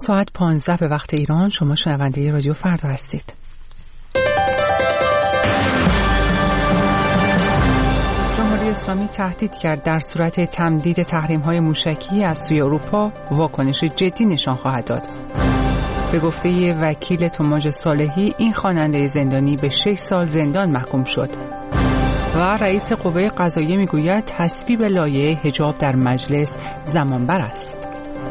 ساعت 15 به وقت ایران. شما شنونده رادیو فردا هستید. جمهوری اسلامی تهدید کرد در صورت تمدید تحریم‌های موشکی از سوی اروپا واکنش جدی نشان خواهد داد. به گفته وکیل توماج صالحی این خواننده زندانی به 6 سال زندان محکوم شد. و رئیس قوه قضاییه میگوید تصویب لایحه حجاب در مجلس زمانبر است.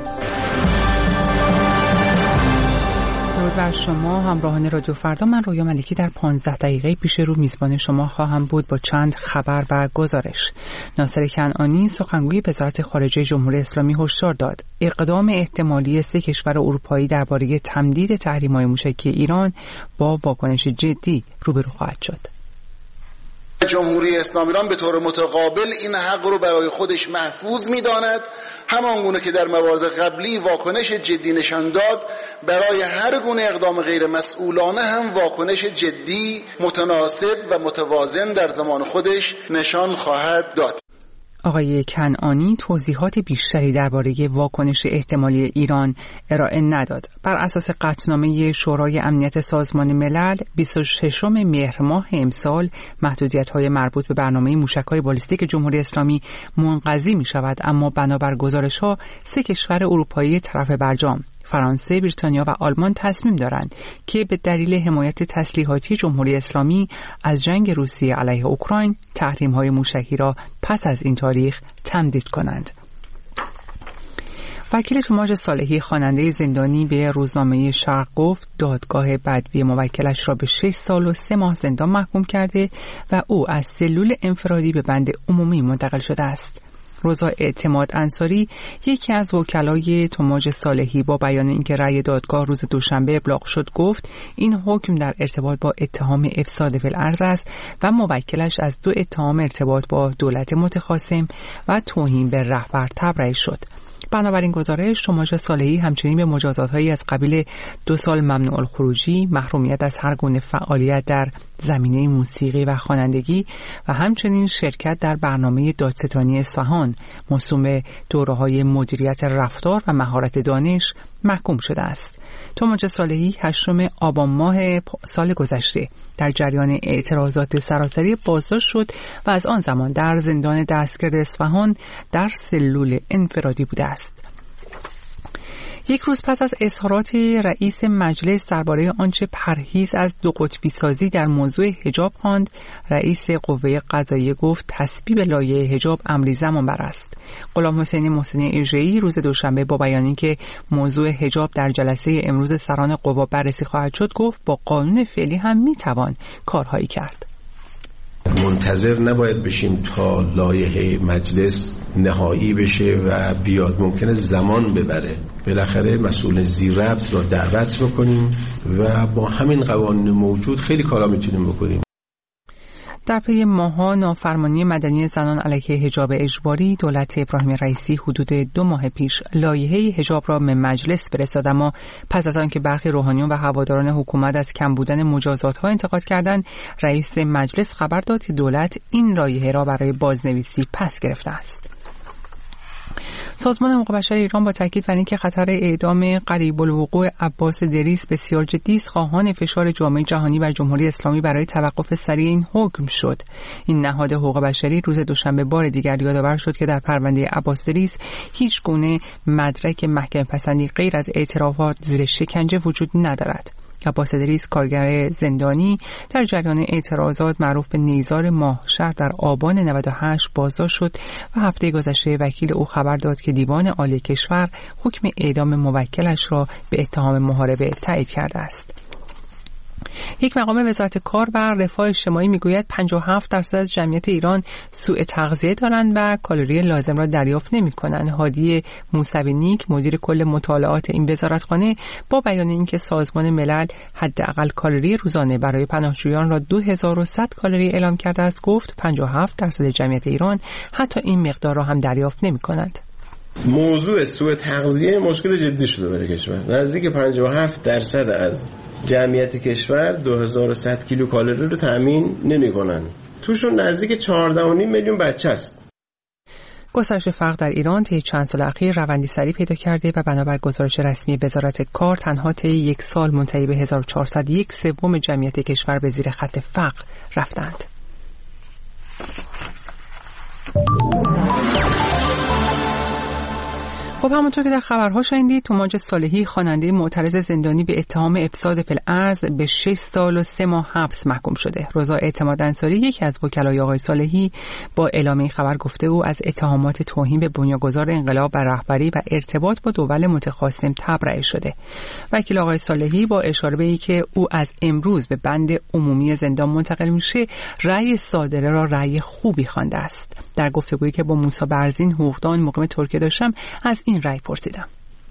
درود بر شما همراهان رادیو فردا. من رویا ملکی در 15 دقیقه پیش رو میزبان شما خواهم بود با چند خبر و گزارش. ناصر کنعانی سخنگوی وزارت خارجه جمهوری اسلامی هشدار داد اقدام احتمالی 3 کشور اروپایی درباره تمدید تحریم‌های موشکی ایران با واکنش جدی روبرو خواهد شد. جمهوری اسلامی ایران به طور متقابل این حق رو برای خودش محفوظ می‌داند، همانگونه که در موارد قبلی واکنش جدی نشان داد، برای هر گونه اقدام غیر مسئولانه هم واکنش جدی، متناسب و متوازن در زمان خودش نشان خواهد داد. آقای کنعانی توضیحات بیشتری درباره واکنش احتمالی ایران ارائه نداد. بر اساس قطعنامه شورای امنیت سازمان ملل 26 مهر ماه امسال محدودیت‌های مربوط به برنامه موشک‌های بالستیک جمهوری اسلامی منقضی می‌شود، اما بنابر گزارش‌ها 3 کشور اروپایی طرف برجام فرانسه، بریتانیا و آلمان تصمیم دارند که به دلیل حمایت تسلیحاتی جمهوری اسلامی از جنگ روسیه علیه اوکراین تحریم‌های موشکی را پس از این تاریخ تمدید کنند. وکیل توماج صالحی خواننده زندانی به روزنامه شرق گفت دادگاه بدوی موکلش را به 6 سال و 3 ماه زندان محکوم کرده و او از سلول انفرادی به بند عمومی منتقل شده است. رضا اعتماد انصاری یکی از وکلای توماج صالحی با بیان اینکه رأی دادگاه روز دوشنبه ابلاغ شد گفت این حکم در ارتباط با اتهام افساد فی الارض است و موکلش از 2 اتهام ارتباط با دولت متخاصم و توهین به رهبر تبرئه شد. بنابراین گزارش توماج صالحی همچنین به مجازات‌هایی از قبیل 2 سال ممنوع الخروجی، محرومیت از هر گونه فعالیت در زمینه موسیقی و خوانندگی و همچنین شرکت در برنامه دادستانی اصفهان موسوم به دوره‌های مدیریت رفتار و مهارت دانش محکوم شده است. توماج صالحی 8 آبان ماه سال گذشته در جریان اعتراضات سراسری بازداشت شد و از آن زمان در زندان دستگرد اصفهان در سلول انفرادی بوده است. یک روز پس از اظهارات رئیس مجلس درباره آنچه پرهیز از 2 قطبی سازی در موضوع حجاب خواند، رئیس قوه قضاییه گفت تصویب لایحه حجاب امری زمانبر است. غلام حسین محسنی اژه‌ای روز دوشنبه با بیانی که موضوع حجاب در جلسه امروز سران قوا بررسی خواهد شد گفت با قانون فعلی هم میتوان کارهایی کرد. منتظر نباید بشیم تا لایحه مجلس نهایی بشه و بیاد، ممکنه زمان ببره. بالاخره مسئول زیرربط را دعوت بکنیم و با همین قوانین موجود خیلی کارا میتونیم بکنیم. در پی ماه‌ها نافرمانی مدنی زنان علیه حجاب اجباری، دولت ابراهیم رئیسی حدود 2 ماه پیش لایحه حجاب را به مجلس فرستاد، اما پس از آنکه برخی روحانیون و هواداران حکومت از کم بودن مجازات‌ها انتقاد کردند، رئیس مجلس خبر داد که دولت این لایحه را برای بازنویسی پس گرفته است. سازمان حقوق بشر ایران با تاکید بر اینکه خطر اعدام قریب الوقوع عباس دریس بسیار جدی است، خواهان فشار جامعه جهانی و جمهوری اسلامی برای توقف سریع این حکم شد. این نهاد حقوق بشری روز دوشنبه بار دیگر یادآور شد که در پرونده عباس دریس هیچ گونه مدرک محکمه پسندی غیر از اعترافات زیر شکنجه وجود ندارد. عباس دریس کارگر زندانی در جریان اعتراضات معروف به نیزار ماهشهر در آبان 98 بازداشت شد و هفته گذشته وکیل او خبر داد که دیوان عالی کشور حکم اعدام موکلش را به اتهام محاربه تایید کرده است. یک مقام وزارت کار و رفاه اجتماعی میگوید 57% از جمعیت ایران سوء تغذیه دارند و کالری لازم را دریافت نمی‌کنند. هادی موسوی نیک مدیر کل مطالعات این وزارتخانه با بیان اینکه سازمان ملل حداقل کالری روزانه برای پناهجویان را 2100 کالری اعلام کرده است گفت 57% جمعیت ایران حتی این مقدار را هم دریافت نمی‌کنند. موضوع سوء تغذیه مشکل جدی شده برای کشور. نزدیک 57% از جمعیت کشور 2100 کیلو کالری رو تامین نمی‌کنن. توشون نزدیک 14.5 میلیون بچه است. گسترش فقر در ایران طی چند سال اخیر روندی سریع پیدا کرده و بنابر گزارش رسمی وزارت کار تنها طی یک سال منتهی به 1401 سوم جمعیت کشور به زیر خط فقر رفتند. خب همونطور که در خبرها شنیدید، توماج صالحی خواننده معترض زندانی به اتهام افساد فی‌الارض به 6 سال و 3 ماه حبس محکوم شده. رضا اعتماد انصاری، یکی از وکلای آقای صالحی، با اعلام این خبر گفته او از اتهامات توهین به بنیانگذار انقلاب و رهبری و ارتباط با دول متخاصم تبرئه شده. وکیل آقای صالحی با اشاره به اینکه او از امروز به بند عمومی زندان منتقل میشه، رأی صادره را رأی خوبی خوانده است. در گفتگویی که با موسی برزین، حقوقدان مقیم ترکیه داشتم، از این رأی پرسیدم.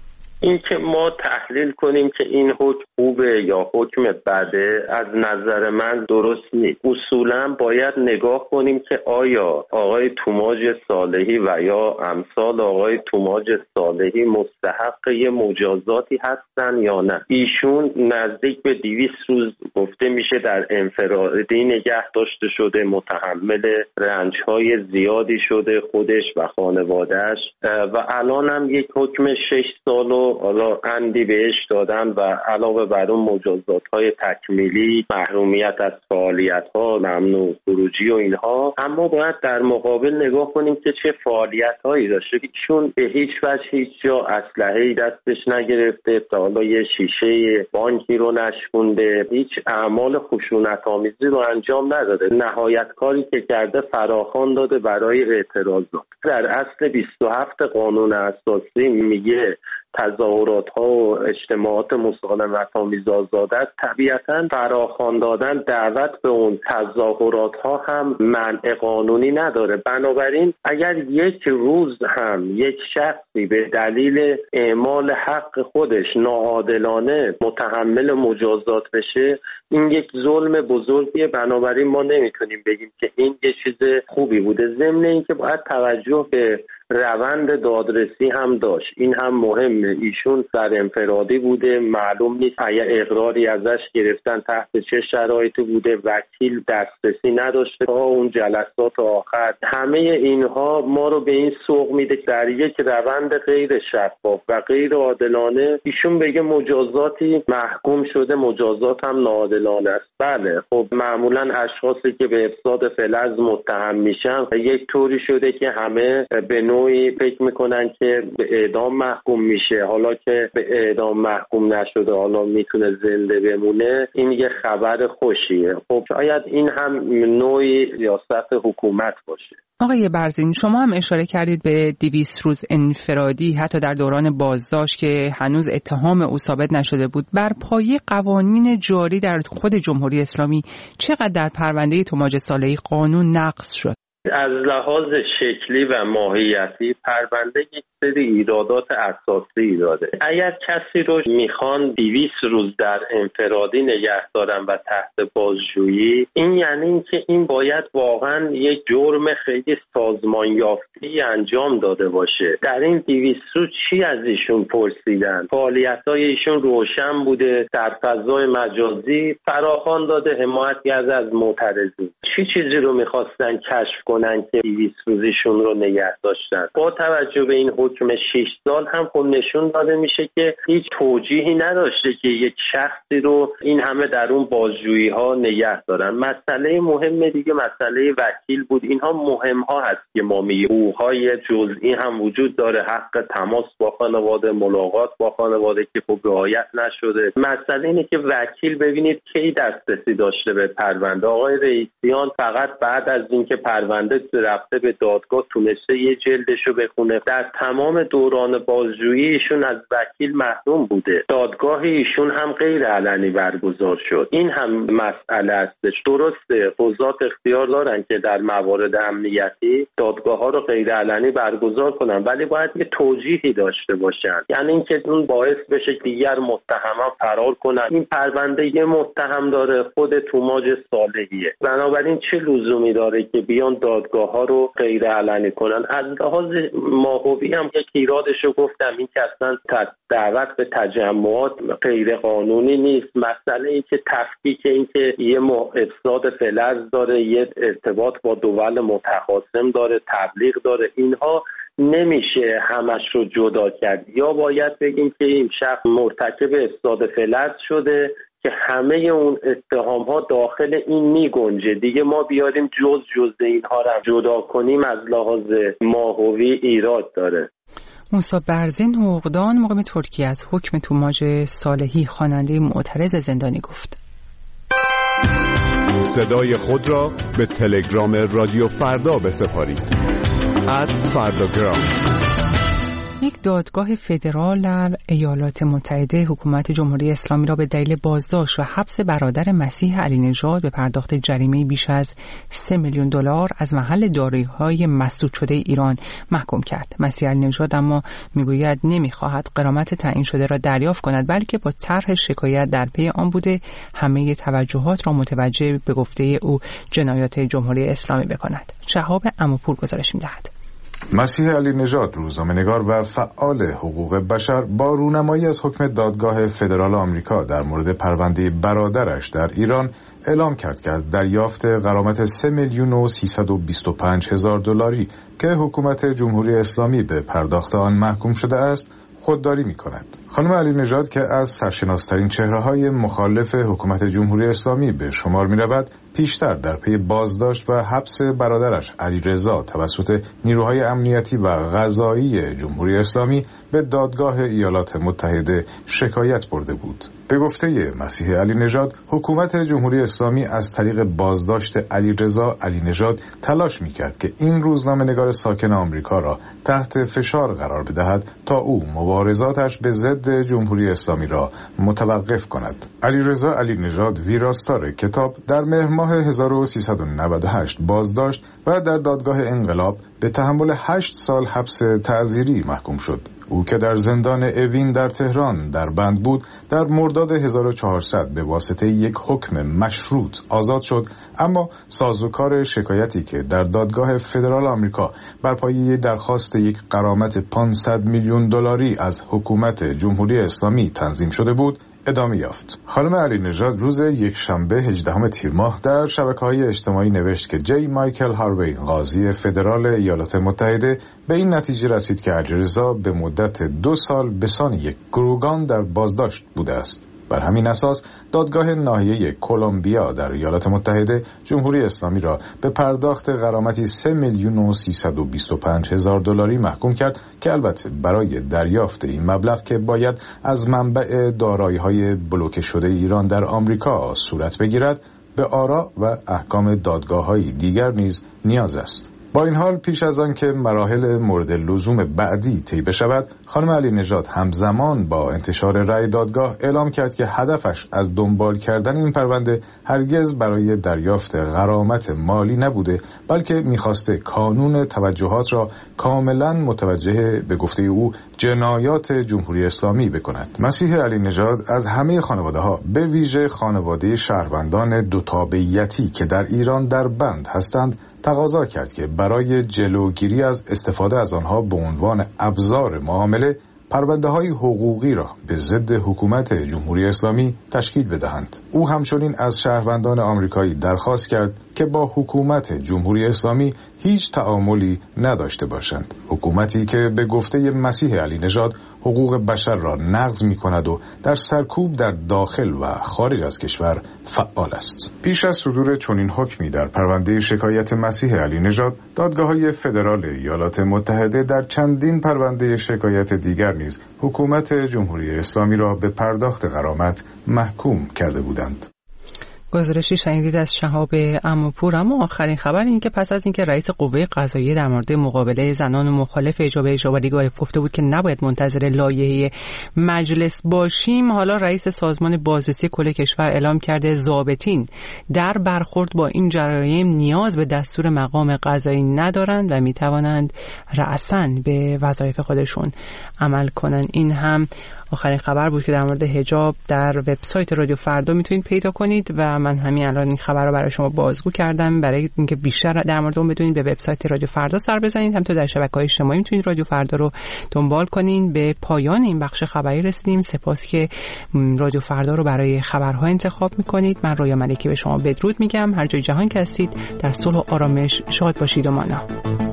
این که ما تحلیل کنیم که این حکم خوبه یا حکم بده از نظر من درست نیست. اصولا باید نگاه کنیم که آیا آقای توماج صالحی و یا امثال آقای توماج صالحی مستحق یه مجازاتی هستن یا نه. ایشون نزدیک به 200 روز گفته میشه در انفرادی نگه داشته شده، متحمل رنج‌های زیادی شده خودش و خانواده‌اش و الان هم یک حکم 6 سال و حالا اندی بهش دادن و علاوه بر اون مجازات‌های تکمیلی، محرومیت از فعالیت‌ها، ممنوع خروجی و اینها. اما باید در مقابل نگاه کنیم که چه فعالیت‌هایی داشته. چون به هیچ وجه هیچ جا اسلحه‌ای دستش نگرفته، تا حالا یه شیشه بانکی رو نشکونده، هیچ اعمال خشونت‌آمیزی رو انجام نداده. نهایت کاری که کرده فراخوان داده برای اعتراضات. در اصل 27 قانون اساسی میگه تظاهرات ها و اجتماعات مسالمت آمیز آزاد است. طبیعتاً فراخوان دادن دعوت به اون تظاهرات ها هم منع قانونی نداره. بنابراین اگر یک روز هم یک شخصی به دلیل اعمال حق خودش ناعادلانه متحمل مجازات بشه، این یک ظلم بزرگیه. بنابراین ما نمیتونیم بگیم که این یه چیز خوبی بوده. ضمن اینکه باید توجه به روند دادرسی هم داشت. این هم مهمه. ایشون سر انفرادی بوده، معلوم نیست اگه اقراری ازش گرفتن تحت چه شرایطی بوده، وکیل دسترسی نداشته تا اون جلسات آخر. همه اینها ما رو به این سوق میده که در یک روند غیر شفاف و غیر عادلانه ایشون بگه مجازاتی محکوم شده، مجازات هم ناعادلانه است. بله، خب معمولا اشخاصی که به افساد فی‌الارض متهم میشن یک طوری شده که همه به نوعی فکر میکنن که به اعدام محکوم میشه. حالا که به اعدام محکوم نشده، حالا میتونه زنده بمونه، این یه خبر خوشیه. خب شاید این هم نوعی سیاست حکومت باشه. آقای برزین، شما هم اشاره کردید به 200 روز انفرادی حتی در دوران بازداشت که هنوز اتهام او ثابت نشده بود. بر پایه قوانین جاری در خود جمهوری اسلامی چقدر در پرونده توماج صالحی قانون نقض شد؟ از لحاظ شکلی و ماهیتی پرونده یک سری ایرادات اساسی داره. اگر کسی رو میخوان 200 روز در انفرادی نگه دارن و تحت بازجویی، این یعنی اینکه این باید واقعا یک جرم خیلی سازمان یافته انجام داده باشه. در این 200 روز چی از ایشون پرسیدن؟ فعالیت‌های ایشون روشن بوده، در فضای مجازی فراخوان داده، حمایت کرده از معترضین. چی چیزی رو میخواستن کشف کنن که 200 روزشون رو نگه داشتن؟ با توجه به این حکم 6 سال هم خب نشون داده میشه که هیچ توجیهی نداشته که یک شخصی رو این همه در اون بازجویی ها نگه دارن. مسئله مهم دیگه مسئله وکیل بود. اینها مهم ها هست که ما میگیم. حقوق‌های جزئی هم وجود داره، حق تماس با خانواده، ملاقات با خانواده که خب رعایت نشده. مسئله اینه که وکیل ببینید کی دسترسی داشته به پرونده. آقای رئیسیان فقط بعد از اینکه پرونده رفته به دادگاه تونسته یه جلدشو بخونه. در تمام دوران بازجویی ایشون از وکیل محروم بوده. دادگاه ایشون هم غیر علنی برگزار شد. این هم مسئله هستش. درسته قضات اختیار دارن که در موارد امنیتی دادگاه ها رو غیر علنی برگزار کنن، ولی باید یه توجیهی داشته باشن. یعنی اینکه اون باعث بشه که دیگر متهمان فرار کنن. این پرونده یه متهم داره، خود توماج صالحیه. بنابراین چه لزومی داره که بیان دادگاه ها رو غیر علنی کنن؟ از لحاظ ماهوی هم که ایرادشو گفتم، این که اصلا دعوت به تجمعات غیر قانونی نیست. مسئله این که تفکیک این که یه افساد فی‌الارض داره، یه ارتباط با دول متخاصم داره، تبلیغ داره، اینها نمیشه همش رو جدا کرد. یا باید بگیم که این شخص مرتکب افساد فلج شده که همه اون اتهام ها داخل این میگنجه، دیگه ما بیاریم جز اینها رو جدا کنیم از لحاظ ماهوی ایراد داره. موسی برزین حقوقدان مقیم ترکیه از حکم توماج صالحی خواننده معترض زندانی گفت. صدای خود را به تلگرام رادیو فردا بسپارید. @فرdagram. یک دادگاه فدرال در ایالات متحده حکومت جمهوری اسلامی را به دلیل بازداشت و حبس برادر مسیح علی نژاد به پرداخت جریمه بیش از 3 میلیون دلار از محل دارایی‌های مسدود شده ایران محکوم کرد. مسیح علی نژاد اما میگوید نمیخواهد غرامت تعیین شده را دریافت کند، بلکه با طرح شکایت در پی آن بوده همه توجهات را متوجه به گفته او جنایات جمهوری اسلامی بکند. شهاب عموپور گزارش می‌دهد. مسیح علی نژاد، روزنامه‌نگار و فعال حقوق بشر، با رونمایی از حکم دادگاه فدرال آمریکا در مورد پرونده برادرش در ایران اعلام کرد که از دریافت غرامت 3,325,000 دلاری که حکومت جمهوری اسلامی به پرداخت آن محکوم شده است خودداری می‌کند. خانم علی نژاد که از سرشناس‌ترین چهره‌های مخالف حکومت جمهوری اسلامی به شمار می‌رود، پیشتر در پی بازداشت و حبس برادرش علیرضا توسط نیروهای امنیتی و قضایی جمهوری اسلامی به دادگاه ایالات متحده شکایت برده بود. به گفته مسیح علی نژاد، حکومت جمهوری اسلامی از طریق بازداشت علیرضا علی نژاد تلاش می‌کرد که این روزنامه‌نگار ساکن آمریکا را تحت فشار قرار بدهد تا او مبارزاتش به ضد جمهوری اسلامی را متوقف کند. علیرضا علی نژاد، ویراستار کتاب، در مهر ماه 1398 بازداشت و در دادگاه انقلاب به تحمل 8 سال حبس تعزیری محکوم شد. او که در زندان اوین در تهران در بند بود، در مرداد 1400 به واسطه یک حکم مشروط آزاد شد، اما سازوکار شکایتی که در دادگاه فدرال آمریکا بر پایه درخواست یک غرامت 500 میلیون دلاری از حکومت جمهوری اسلامی تنظیم شده بود ادامه یافت. خانم علی نژاد روز یکشنبه 18 تیر ماه در شبکه‌های اجتماعی نوشت که جی مایکل هاروی، قاضی فدرال ایالات متحده، به این نتیجه رسید که علیرضا به مدت 2 سال به سان یک گروگان در بازداشت بوده است. بر همین اساس دادگاه ناحیه کلمبیا در ایالات متحده جمهوری اسلامی را به پرداخت غرامتی 3,325,000 دلاری محکوم کرد که البته برای دریافت این مبلغ که باید از منبع دارایی‌های بلوکه شده ایران در آمریکا صورت بگیرد، به آرا و احکام دادگاه‌های دیگر نیز نیاز است. با این حال پیش از آن که مراحل مورد لزوم بعدی طی بشود، خانم علی نژاد همزمان با انتشار رأی دادگاه اعلام کرد که هدفش از دنبال کردن این پرونده هرگز برای دریافت غرامت مالی نبوده، بلکه می‌خواسته کانون توجهات را کاملا متوجه به گفته او جنایات جمهوری اسلامی بکند. مسیح علی نژاد از همه خانواده‌ها، به ویژه خانواده شهروندان دو تابعیتی که در ایران در بند هستند، تقاضا کرد که برای جلوگیری از استفاده از آنها به عنوان ابزار معامله پرونده‌های حقوقی را به ضد حکومت جمهوری اسلامی تشکیل بدهند. او همچنین از شهروندان آمریکایی درخواست کرد که با حکومت جمهوری اسلامی هیچ تعاملی نداشته باشند. حکومتی که به گفته مسیح علی نژاد حقوق بشر را نقض می‌کند و در سرکوب در داخل و خارج از کشور فعال است. پیش از صدور چنین حکمی در پرونده شکایت مسیح علی نژاد، دادگاه‌های فدرال ایالات متحده در چندین پرونده شکایت دیگر نیز حکومت جمهوری اسلامی را به پرداخت غرامت محکوم کرده بودند. گزارشی شنیدید از شهاب عموپور. اما آخرین خبر این که پس از اینکه رئیس قوه قضاییه در مورد مقابله زنان و مخالف اجابه‌ای گفته بود که نباید منتظر لایحه مجلس باشیم، حالا رئیس سازمان بازرسی کل کشور اعلام کرده ضابطین در برخورد با این جرایم نیاز به دستور مقام قضایی ندارند و میتوانند رأساً به وظایف خودشون عمل کنند. این هم آخرین خبر بود که در مورد حجاب در وبسایت رادیو فردا میتونید پیدا کنید و من همین الان این خبر رو برای شما بازگو کردم. برای اینکه بیشتر در مورد اون بدونید به وبسایت رادیو فردا سر بزنید، همینطور در شبکه‌های اجتماعی میتونید رادیو فردا رو دنبال کنین. به پایان این بخش خبری رسیدیم. سپاس که رادیو فردا رو برای خبرها انتخاب میکنید. من رویا ملکی به شما بدرود میگم. هر جای جهان که هستید در صلح و آرامش شاد باشید و مانا.